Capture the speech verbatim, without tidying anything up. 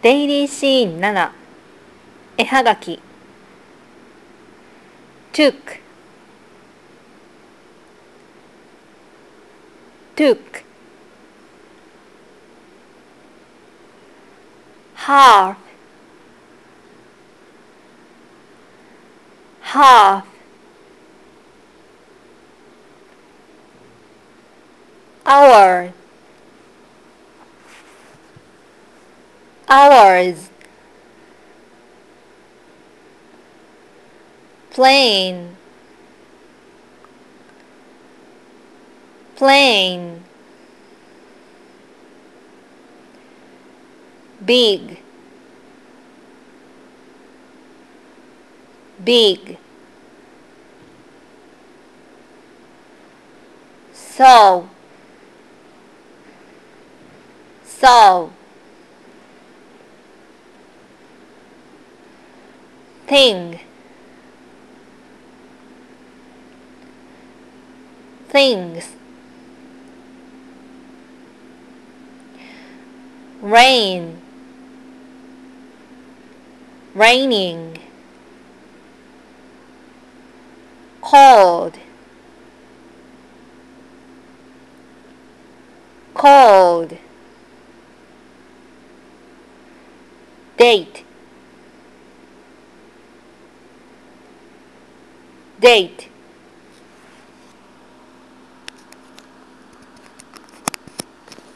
デイリーシーンなな、絵はがき took took half half hour hours plane plane big big so so thing things rain raining cold cold date date